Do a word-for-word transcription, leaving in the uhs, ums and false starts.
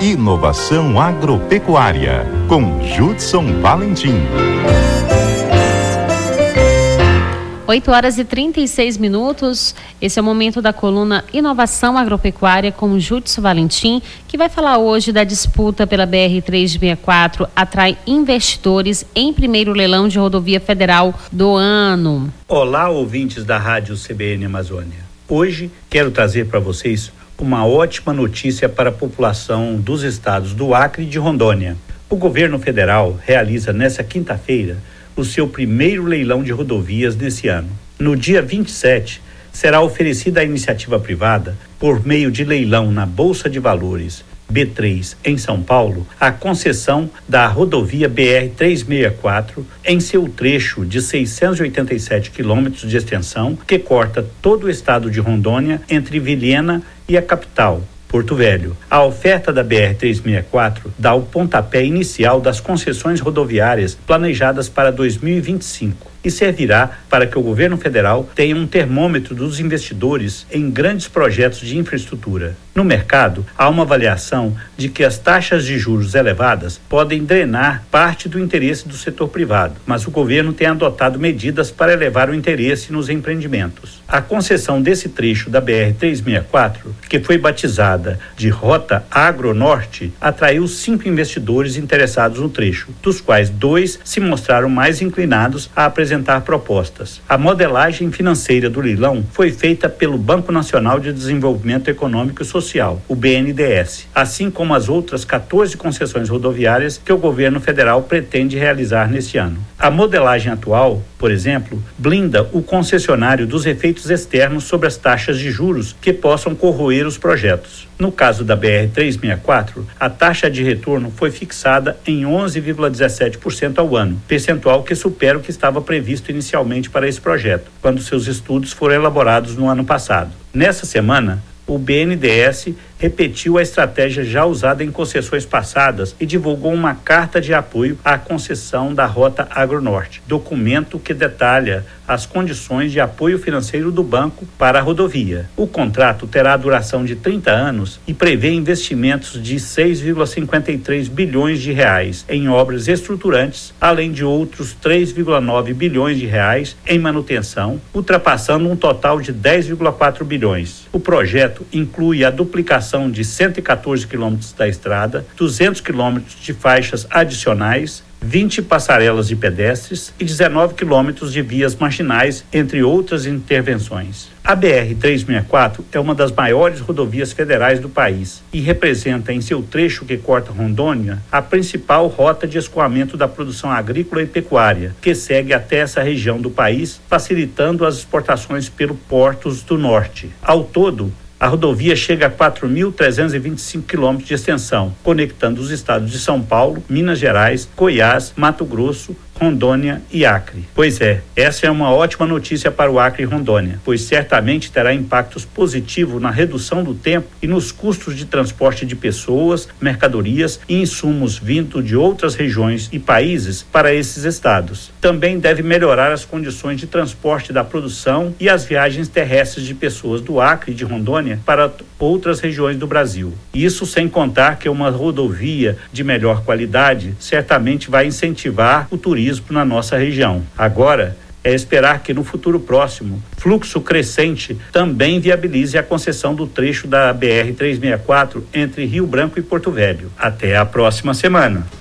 Inovação Agropecuária, com Judson Valentim. oito horas e trinta e seis minutos, esse é o momento da coluna Inovação Agropecuária com Judson Valentim, que vai falar hoje da disputa pela B R trezentos e sessenta e quatro, atrai investidores em primeiro leilão de rodovia federal do ano. Olá, ouvintes da Rádio C B N Amazônia. Hoje quero trazer para vocês uma ótima notícia para a população dos estados do Acre e de Rondônia. O governo federal realiza nesta quinta-feira o seu primeiro leilão de rodovias nesse ano. No dia vinte e sete, será oferecida à iniciativa privada, por meio de leilão na Bolsa de Valores B três em São Paulo, a concessão da rodovia B R trezentos e sessenta e quatro em seu trecho de seiscentos e oitenta e sete quilômetros de extensão, que corta todo o estado de Rondônia entre Vilhena e a capital, Porto Velho. A oferta da B R trezentos e sessenta e quatro dá o pontapé inicial das concessões rodoviárias planejadas para dois mil e vinte e cinco e servirá para que o governo federal tenha um termômetro dos investidores em grandes projetos de infraestrutura. No mercado, há uma avaliação de que as taxas de juros elevadas podem drenar parte do interesse do setor privado, mas o governo tem adotado medidas para elevar o interesse nos empreendimentos. A concessão desse trecho da B R trezentos e sessenta e quatro, que foi batizada de Rota Agro-Norte, atraiu cinco investidores interessados no trecho, dos quais dois se mostraram mais inclinados a apresentar propostas. A modelagem financeira do leilão foi feita pelo Banco Nacional de Desenvolvimento Econômico e Social, o B N D E S, assim como as outras quatorze concessões rodoviárias que o governo federal pretende realizar neste ano. A modelagem atual, por exemplo, blinda o concessionário dos efeitos externos sobre as taxas de juros que possam corroer os projetos. No caso da B R trezentos e sessenta e quatro, a taxa de retorno foi fixada em onze vírgula dezessete por cento ao ano, percentual que supera o que estava previsto inicialmente para esse projeto, quando seus estudos foram elaborados no ano passado. Nessa semana, o B N D E S repetiu a estratégia já usada em concessões passadas e divulgou uma carta de apoio à concessão da Rota Agro-Norte, documento que detalha as condições de apoio financeiro do banco para a rodovia. O contrato terá duração de trinta anos e prevê investimentos de seis vírgula cinquenta e três bilhões de reais em obras estruturantes, além de outros três vírgula nove bilhões de reais em manutenção, ultrapassando um total de dez vírgula quatro bilhões. O projeto inclui a duplicação de cento e quatorze quilômetros da estrada, duzentos quilômetros de faixas adicionais, vinte passarelas de pedestres e dezenove quilômetros de vias marginais, entre outras intervenções. A B R trezentos e sessenta e quatro é uma das maiores rodovias federais do país e representa em seu trecho que corta Rondônia a principal rota de escoamento da produção agrícola e pecuária, que segue até essa região do país, facilitando as exportações pelos portos do norte. Ao todo, a rodovia chega a quatro mil trezentos e vinte e cinco quilômetros de extensão, conectando os estados de São Paulo, Minas Gerais, Goiás, Mato Grosso, Rondônia e Acre. Pois é, essa é uma ótima notícia para o Acre e Rondônia, pois certamente terá impactos positivos na redução do tempo e nos custos de transporte de pessoas, mercadorias e insumos vindo de outras regiões e países para esses estados. Também deve melhorar as condições de transporte da produção e as viagens terrestres de pessoas do Acre e de Rondônia para outras regiões do Brasil. Isso sem contar que uma rodovia de melhor qualidade certamente vai incentivar o turismo na nossa região. Agora, é esperar que no futuro próximo, fluxo crescente também viabilize a concessão do trecho da B R trezentos e sessenta e quatro entre Rio Branco e Porto Velho. Até a próxima semana.